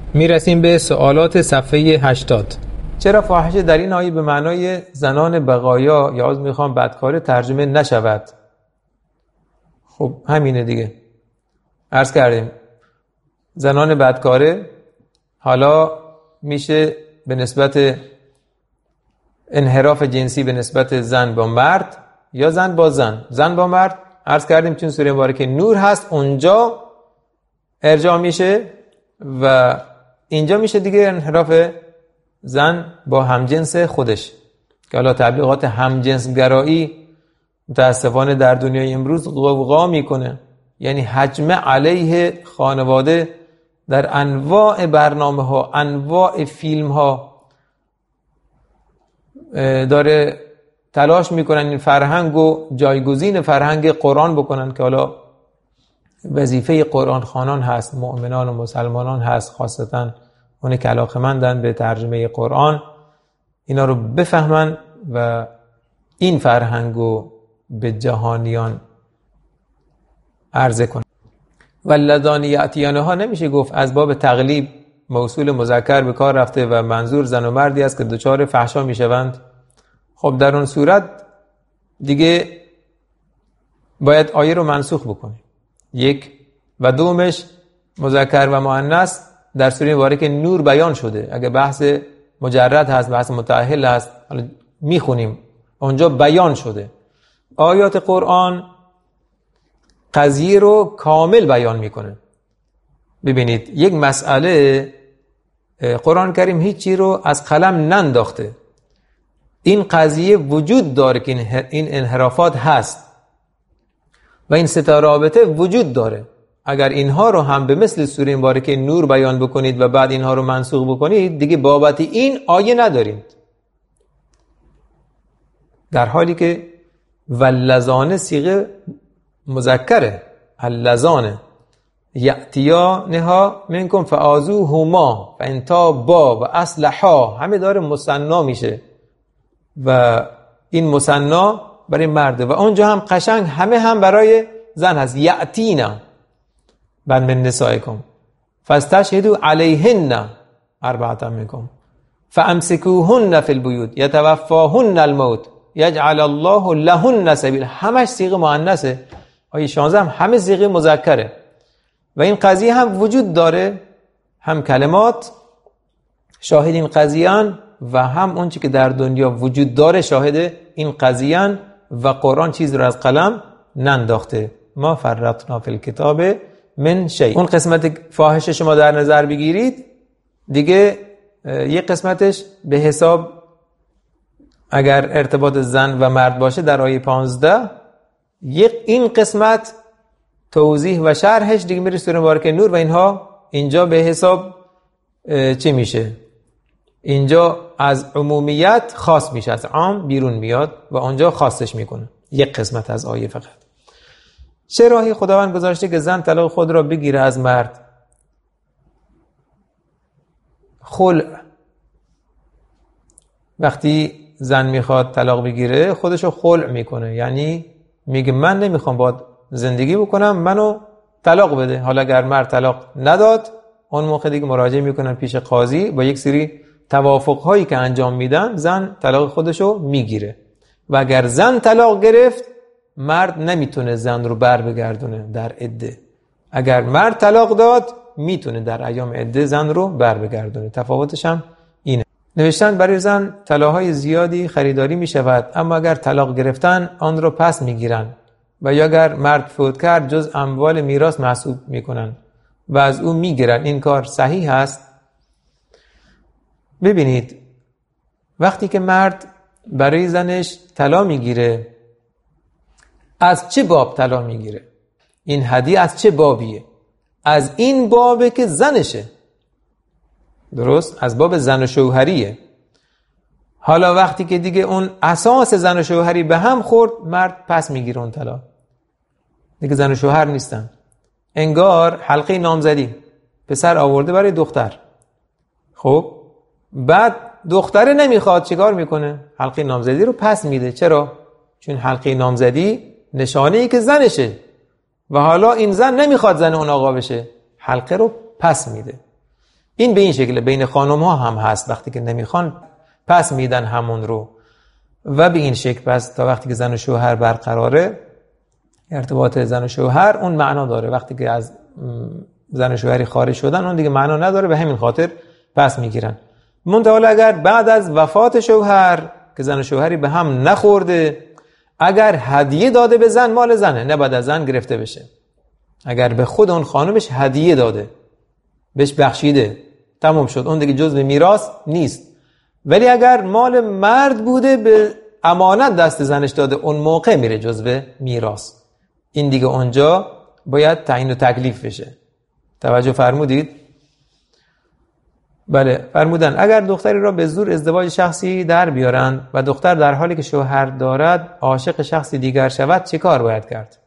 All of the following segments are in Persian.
میرسیم به سوالات صفحه 80. چرا فاحشه در این آیه به معنای زنان بغایا یا از میخوام بدکار ترجمه نشود؟ خب همینه دیگه. عرض کردیم زنان بدکاره حالا میشه به نسبت انحراف جنسی به نسبت زن با مرد یا زن با زن، زن با مرد. عرض کردیم چون سوره مبارکه نور هست اونجا ارجاع میشه و اینجا میشه دیگه انحراف زن با همجنس خودش که حالا تبلیغات همجنس گرایی متاسفانه در دنیای امروز غوغا میکنه. یعنی حجمه علیه خانواده در انواع برنامه ها، انواع فیلم ها داره تلاش میکنن این فرهنگ و جایگزین فرهنگ قرآن بکنن که حالا وظیفه قرآن خوانان هست، مؤمنان و مسلمانان هست، خاصتا اون که علاقه‌مندن به ترجمه قرآن اینا رو بفهمن و این فرهنگو به جهانیان عرضه کنن. واللذان یأتینها نمیشه گفت از باب تقلیب موصول مذکر به کار رفته و منظور زن و مردی است که دچار فحشا میشوند. خب در اون صورت دیگه باید آیه رو منسوخ بکنیم. یک و دومش مذکر و مؤنث در سوره مبارکه نور بیان شده. اگه بحث مجرد هست، بحث متأهل هست، حالا میخونیم اونجا بیان شده. آیات قرآن قضیه رو کامل بیان میکنه. ببینید یک مسئله قرآن کریم هیچی رو از قلم ننداخته. این قضیه وجود داره که این انحرافات هست و این سه رابطه وجود داره. اگر اینها رو هم به مثل سوره مبارکه نور بیان بکنید و بعد اینها رو منسوخ بکنید دیگه بابت این آیه ندارید، در حالی که واللذان صیغه مذکره. اللذان یأتیانها منکم فآذوهما فإن تابا و اصلحا همه داره مثنا میشه و این مثنا برای مرده و اونجا هم قشنگ همه هم برای زن هست. یأتینا بن من نسائکم فاستشهدوا علیهن اربعة منکم فامسکوهن فی البیوت یتوفاهن الموت یجعل الله لهن سبیل. همش صیغه مؤنثه. آیه 16 هم همه صیغه مذکره و این قضیه هم وجود داره، هم کلمات شاهد این قضیه‌ان و هم اون چی که در دنیا وجود داره شاهد این قضیه‌ان و قرآن چیز رو از قلم ننداخته. ما فرطنا فی الکتاب من شیء. اون قسمت فاحشه شما در نظر بگیرید دیگه یک قسمتش به حساب اگر ارتباط زن و مرد باشه در آیه 15 این قسمت توضیح و شرحش دیگه میره سوره مبارکه نور و اینها اینجا به حساب چی میشه؟ اینجا از عمومیت خاص میشه، از عام بیرون میاد و اونجا خاصش میکنه. یک قسمت از آیه فقط. چه راهی خداوند گذاشته که زن طلاق خود را بگیره از مرد؟ خلع. وقتی زن میخواد طلاق بگیره خودشو خلع میکنه، یعنی میگه من نمیخوام باهات زندگی بکنم، منو طلاق بده. حالا اگر مرد طلاق نداد اون موقع دیگه مراجعه میکنن پیش قاضی با یک سری توافقهایی که انجام میدن زن طلاق خودشو میگیره و اگر زن طلاق گرفت مرد نمیتونه زن رو بر بگردونه در عده. اگر مرد طلاق داد میتونه در ایام عده زن رو بر بگردونه. تفاوتش هم اینه. نوشتن برای زن طلاهای زیادی خریداری میشود اما اگر طلاق گرفتن آن رو پس میگیرن و یا اگر مرد فوت کرد جز اموال میراث محسوب میکنن و از او میگیرن. این کار صحیح است؟ ببینید وقتی که مرد برای زنش طلاق میگیره از چه باب طلاق میگیره؟ این هدیه از چه بابیه؟ از این بابه که زنشه، درست؟ از باب زن و شوهریه. حالا وقتی که دیگه اون اساس زن و شوهری به هم خورد مرد پس میگیره اون طلاق، دیگه زن و شوهر نیستن. انگار حلقه نامزدی پسر آورده برای دختر، خب بعد دختره نمیخواد، چیکار میکنه؟ حلقه نامزدی رو پس میده. چرا؟ چون حلقه نامزدی نشانه ای که زنشه و حالا این زن نمیخواد زن اون آقا بشه، حلقه رو پس میده. این به این شکل بین خانم ها هم هست، وقتی که نمیخوان پس میدن همون رو. و به این شکل پس تا وقتی که زن و شوهر برقراره، ارتباط زن و شوهر اون معنا داره. وقتی که از زن و شوهری خارج شدن اون دیگه معنا نداره، به همین خاطر پس میگیرن. منتها اگر بعد از وفات شوهر که زن و شوهری به هم نخورده، اگر هدیه داده به زن، مال زنه، نه بعد از زن گرفته بشه. اگر به خود اون خانمش هدیه داده، بهش بخشیده، تمام شد، اون دیگه جزء میراث نیست. ولی اگر مال مرد بوده به امانت دست زنش داده، اون موقع میره جزء میراث. این دیگه اونجا باید تعیین و تکلیف بشه. توجه فرمودید؟ بله، فرمودن اگر دختری را به زور ازدواج شخصی در بیارند و دختر در حالی که شوهر دارد عاشق شخصی دیگر شود، چه کار باید کرد؟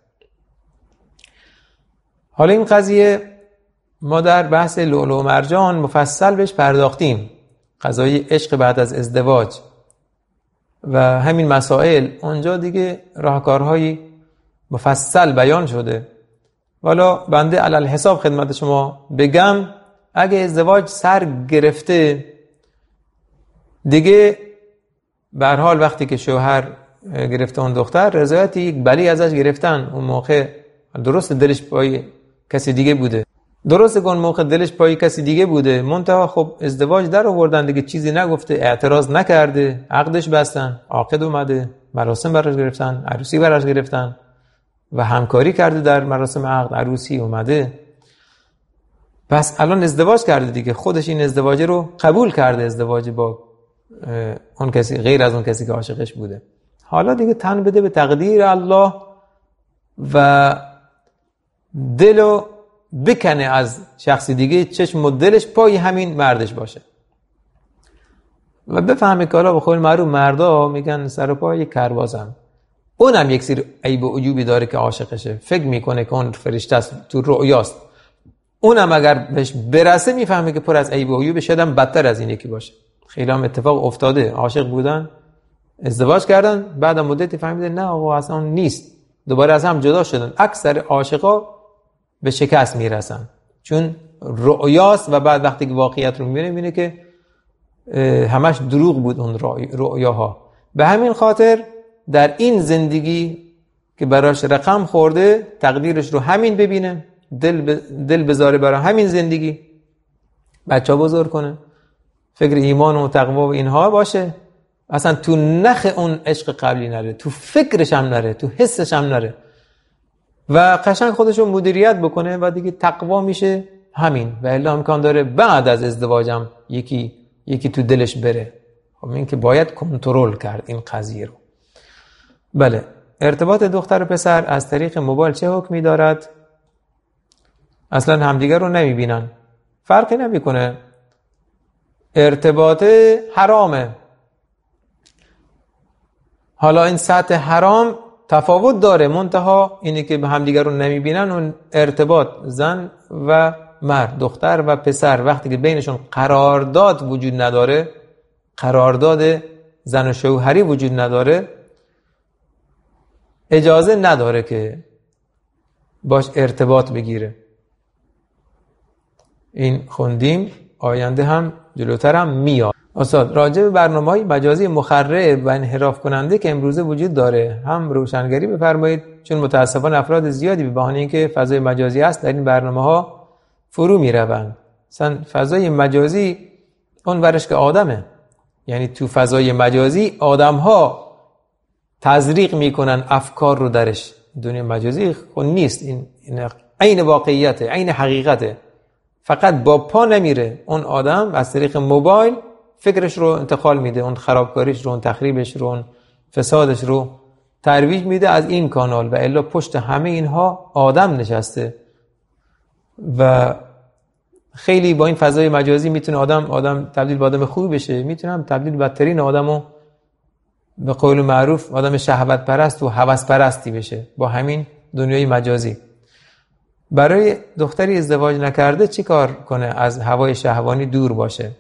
حالا این قضیه ما در بحث لؤلؤ و مرجان مفصل بهش پرداختیم، قضیه عشق بعد از ازدواج و همین مسائل اونجا دیگه راهکارهای مفصل بیان شده. والا بنده علل حساب خدمت شما بگم، اگه ازدواج سر گرفته دیگه به هر حال وقتی که شوهر گرفته اون دختر، رضایت یک بلی ازش گرفتن. اون موقع درست دلش پای کسی دیگه بوده، درست اون موقع دلش پای کسی دیگه بوده، منتها خب ازدواج در آوردن دیگه، چیزی نگفته، اعتراض نکرده، عقدش بستن، عاقد اومده، مراسم براش گرفتن، عروسی براش گرفتن و همکاری کرده در مراسم عقد عروسی اومده. پس الان ازدواج کرده دیگه، خودش این ازدواج رو قبول کرده، ازدواج با اون کسی غیر از اون کسی که عاشقش بوده. حالا دیگه تن بده به تقدیر الله و دلو بکنه از شخصی دیگه، چشم و دلش پای همین مردش باشه و بفهمه که حالا به قول معروف مردا میگن سر و پای کربازم، اونم یک سری عیب و عیوبی داره که عاشقشه، فکر میکنه که اون فرشته است، تو رؤیاست. اونم اگر بهش برسه میفهمه که پر از عیب و عیوب، شاید هم بدتر از این یکی باشه. خیلی هم اتفاق افتاده، عاشق بودن، ازدواج کردن، بعد مدتی فهمیدن نه آقا اصلا نیست، دوباره از هم جدا شدن. اکثر عاشقا به شکست میرسن چون رؤیاست و بعد وقتی که واقعیت رو میبینه که همش دروغ بود اون رؤیاها. به همین خاطر در این زندگی که براش رقم خورده، تقدیرش رو همین ببینه، دل بذاره برای همین زندگی، بچه بزرگ کنه، فکر ایمان و تقوا و اینها باشه، اصلا تو نخ اون عشق قبلی نره، تو فکرش هم نره، تو حسش هم نره و قشنگ خودش رو مدیریت بکنه و دیگه تقوا میشه همین. و الا امکان داره بعد از ازدواجم یکی تو دلش بره. خب این که باید کنترل کرد این قضیه رو. بله، ارتباط دختر و پسر از طریق موبایل چه حکمی دارد؟ اصلا همدیگر رو نمیبینن، فرقی نمیکنه، ارتباط حرامه. حالا این سطح حرام تفاوت داره، منتها اینی که به همدیگر رو نمیبینن، اون ارتباط زن و مرد، دختر و پسر، وقتی که بینشون قرارداد وجود نداره، قرارداد زن و شوهری وجود نداره، اجازه نداره که باش ارتباط بگیره. این خوندیم، آینده هم جلوتر هم میاد. استاد، راجع به برنامه‌های مجازی مخرب و انحراف کننده که امروزه وجود داره هم روشنگری بفرمایید، چون متاسفانه افراد زیادی به بهانه اینکه فضای مجازی است در این برنامه‌ها فرو میروند. مثلا فضای مجازی اون ورش که آدمه، یعنی تو فضای مجازی آدم‌ها تزریق میکنن افکار رو درش. دنیا مجازی خود نیست، این عین واقعیته، عین حقیقته، فقط با پا نمیره. اون آدم از طریق موبایل فکرش رو انتقال میده، اون خرابکاریش رو، اون تخریبش رو، اون فسادش رو ترویج میده از این کانال و الا پشت همه اینها آدم نشسته و خیلی با این فضای مجازی میتونه آدم تبدیل به آدم خوبی بشه، میتونه هم تبدیل بدترین آدمو به قول معروف آدم شهوت پرست و هوس پرستی بشه با همین دنیای مجازی. برای دختری ازدواج نکرده چی کار کنه از هوای شهوانی دور باشه؟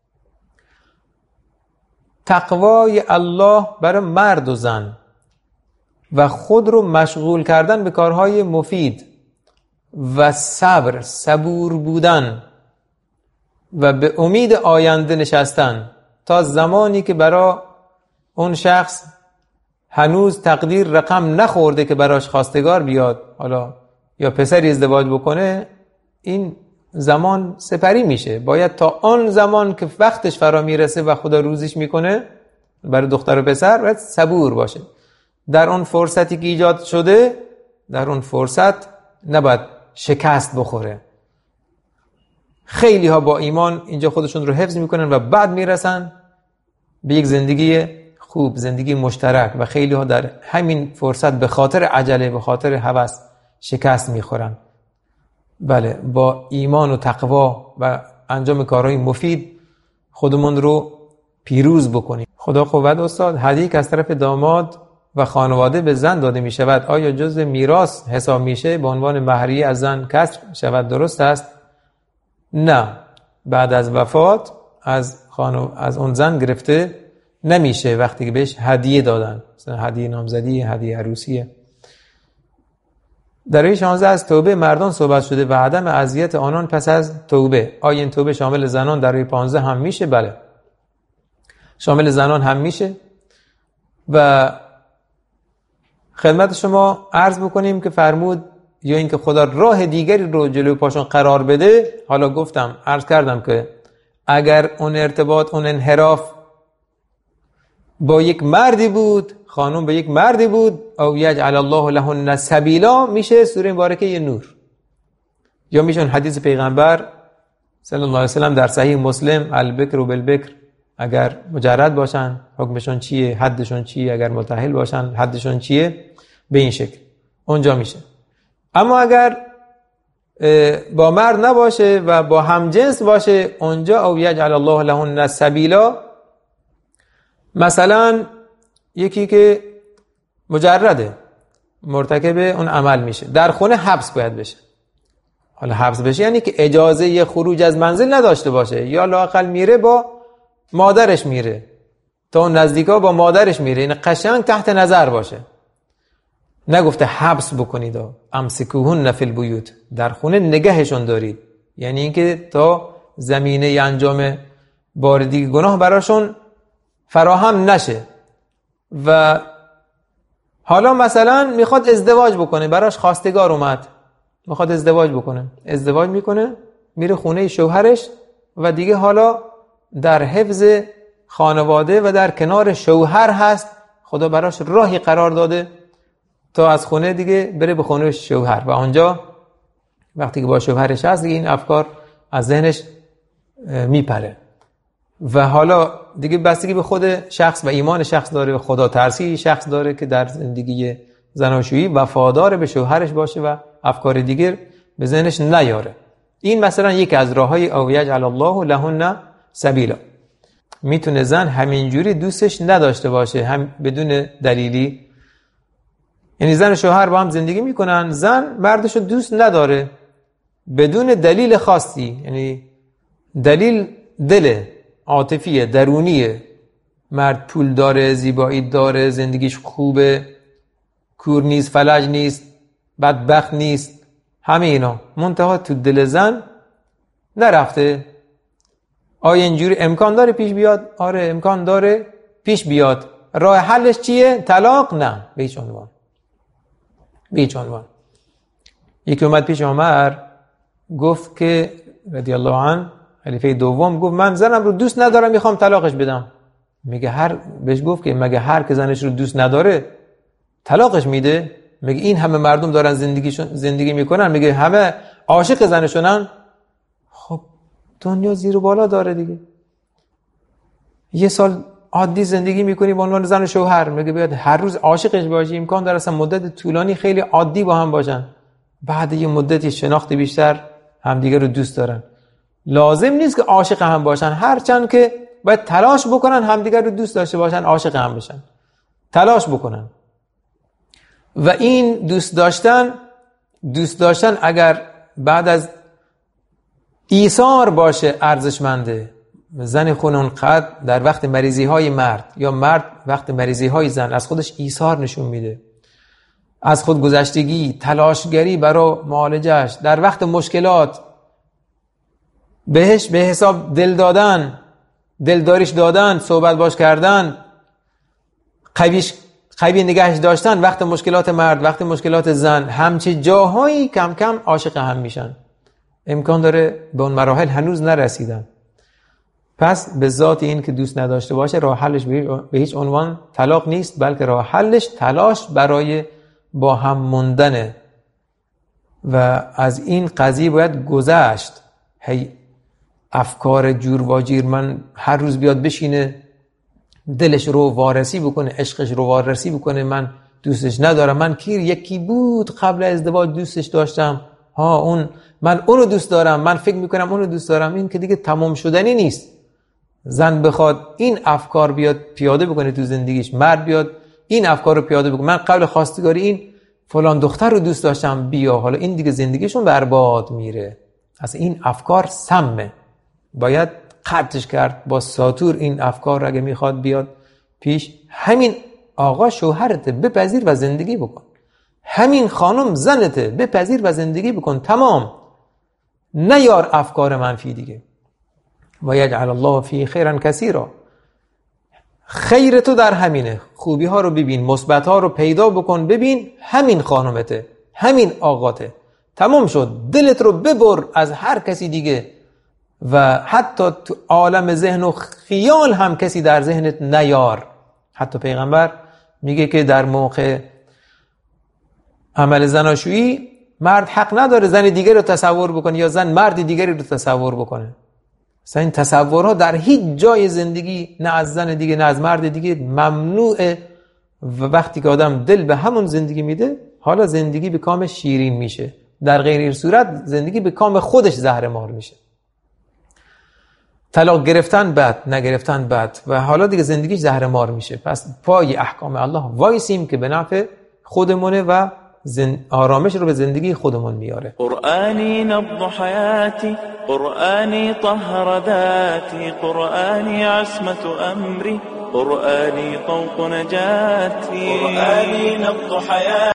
تقوای الله برای مرد و زن و خود رو مشغول کردن به کارهای مفید و صبور بودن و به امید آینده نشستن تا زمانی که برای اون شخص هنوز تقدیر رقم نخورده که براش خواستگار بیاد، حالا یا پسری ازدواج بکنه، این زمان سپری میشه. باید تا آن زمان که وقتش فرا میرسه و خدا روزیش میکنه برای دختر و پسر باید صبور باشه. در اون فرصتی که ایجاد شده، در اون فرصت نباید شکست بخوره. خیلی ها با ایمان اینجا خودشون رو حفظ میکنن و بعد میرسن به یک زندگی خوب، زندگی مشترک، و خیلی ها در همین فرصت به خاطر عجله، به خاطر هوس شکست میخورن. بله، با ایمان و تقوا و انجام کارهای مفید خودمون رو پیروز بکنیم. خدا قوت. استاد، هدیه که از طرف داماد و خانواده به زن داده می شود آیا جزء میراث حساب میشه به عنوان مهریه از زن کسر شود؟ درست است؟ نه، بعد از وفات از اون زن گرفته نمیشه وقتی که بهش هدیه دادن، مثلا هدیه نامزدی، هدیه عروسیه. در آیه 16 از توبه مردان صحبت شده و عدم اذیت آنان پس از توبه. آیا این توبه شامل زنان در آیه 15 هم میشه؟ بله، شامل زنان هم میشه. و خدمت شما عرض بکنیم که فرمود یا اینکه خدا راه دیگری رو جلوی پاشون قرار بده. حالا گفتم، عرض کردم که اگر اون ارتباط، اون انحراف با یک مردی بود، خانم به یک مردی بود، او یجعل الله لهن سبیلا، میشه سوره مبارکه نور، یا میشون حدیث پیغمبر صلی الله علیه وسلم در صحیح مسلم، البکر و بالبکر، اگر مجرد باشن حکمشون چیه، حدشون چیه، اگر متأهل باشن حدشون چیه، به این شکل اونجا میشه. اما اگر با مرد نباشه و با همجنس باشه، اونجا او یجعل الله لهن سبیلا، مثلا یکی که مجرده مرتکب اون عمل میشه، در خونه حبس باید بشه. حالا حبس بشه یعنی که اجازه خروج از منزل نداشته باشه، یا لااقل میره با مادرش میره، تا اون نزدیکا با مادرش میره، این قشنگ تحت نظر باشه. نگفته حبس بکنید، امسکوهن فی البیوت، در خونه نگهشون دارید، یعنی اینکه تا زمینه انجام باردی گناه براشون فراهم نشه. و حالا مثلا میخواد ازدواج بکنه، براش خواستگار اومد، میخواد ازدواج بکنه، ازدواج میکنه، میره خونه شوهرش و دیگه حالا در حفظ خانواده و در کنار شوهر هست. خدا براش راهی قرار داده تا از خونه دیگه بره به خونه شوهر، و آنجا وقتی که با شوهرش هست دیگه این افکار از ذهنش میپره. و حالا دیگه بستگی به خود شخص و ایمان شخص داره و خدا ترسی شخص داره که در زندگی زناشویی وفادار به شوهرش باشه و افکار دیگر به ذهنش نیاره. این مثلا یکی از راههای او یجعل الله لهن سبیلا. میتونه زن همینجوری دوستش نداشته باشه، هم بدون دلیلی، یعنی زن و شوهر با هم زندگی میکنن، زن مردشو دوست نداره بدون دلیل خاصی، یعنی دلیل دل عاطفیه، درونیه، مرد پول داره، زیبایی داره، زندگیش خوبه، کور نیست، فلج نیست، بدبخت نیست، همه اینا، منتها تو دل زن نرفته. آیا اینجوری امکان داره پیش بیاد؟ آره امکان داره پیش بیاد. راه حلش چیه؟ طلاق؟ نه، به هیچ عنوان، به هیچ عنوان. یکی اومد پیش عمر گفت که رضی الله عنه، خلیفه دوم، گفت من زنم رو دوست ندارم، میخوام طلاقش بدم. بهش گفت که مگه هر که زنش رو دوست نداره طلاقش میده؟ میگه این همه مردم دارن زندگی میکنن، میگه همه عاشق زنشونن. خب دنیا زیر و بالا داره دیگه. یه سال عادی زندگی میکنی با عنوان زن و شوهر، میگه بیاد هر روز عاشقش باشی، امکان داره اصلا مدت طولانی خیلی عادی با هم باشن، بعد یه مدتی شناخت بیشتر همدیگه رو دوست دارن. لازم نیست که عاشق هم باشن، هرچند که باید تلاش بکنن همدیگه رو دوست داشته باشن، عاشق هم بشن، تلاش بکنن. و این دوست داشتن اگر بعد از ایثار باشه ارزشمنده. زن خون اونقدر در وقت مریضی های مرد یا مرد وقت مریضی های زن از خودش ایثار نشون میده، از خود گذشتگی، تلاشگری برای معالجهش، در وقت مشکلات بهش به حساب دل دادن، دلداریش دادن، صحبت باش کردن، قوی نگهش داشتن وقت مشکلات مرد، وقت مشکلات زن، همچه جاهایی کم کم عاشق هم میشن. امکان داره به اون مراحل هنوز نرسیدن. پس به ذات این که دوست نداشته باشه راه حلش به هیچ عنوان طلاق نیست، بلکه راه حلش تلاش برای با هم موندنه و از این قضیه باید گذشت. هی افکار جور و جیر من هر روز بیاد بشینه دلش رو وارسی بکنه، عشقش رو وارسی بکنه، من دوستش ندارم، من یکی بود قبل ازدواج دوستش داشتم، من اونو دوست دارم، من فکر میکنم اونو دوست دارم. این که دیگه تمام شدنی نیست. زن بخواد این افکار بیاد پیاده بکنه تو زندگیش، مرد بیاد این افکار رو پیاده بکنه، من قبل خواستگاری این فلان دختر رو دوست داشتم، بیا، حالا این دیگه زندگیشون برباد میره. اصلا این افکار سمه، باید قطعش کرد با ساطور. این افکار اگه میخواد بیاد پیش، همین آقا شوهرته، بپذیر و زندگی بکن. همین خانم زنته، بپذیر و زندگی بکن. تمام. نیار افکار منفی دیگه. و یجعل الله فی خیرا کثیرا. خیر تو در همینه. خوبی ها رو ببین، مثبت ها رو پیدا بکن، ببین همین خانمته، همین آقاته. تمام شد. دلت رو ببر از هر کسی دیگه و حتی تو عالم ذهن و خیال هم کسی در ذهنت نیار. حتی پیغمبر میگه که در موقع عمل زناشویی مرد حق نداره زن دیگری رو تصور بکنه یا زن مرد دیگری رو تصور بکنه. اصلا این تصورها در هیچ جای زندگی، نه از زن دیگه نه از مرد دیگه، ممنوعه. و وقتی که آدم دل به همون زندگی میده، حالا زندگی به کام شیرین میشه. در غیر این صورت زندگی به کام خودش زهرمار میشه. طلاق گرفتن بد، نگرفتن بد و حالا دیگه زندگیش زهرمار میشه. پس پای احکام الله وایسیم که به نفع خودمونه و آرامش رو به زندگی خودمون میاره. قرآنی نبض حیاتی، قرآنی طهر ذاتی، قرآنی عصمت امری، قرآنی طوق نجاتی، قرآنی نبض حیاتی.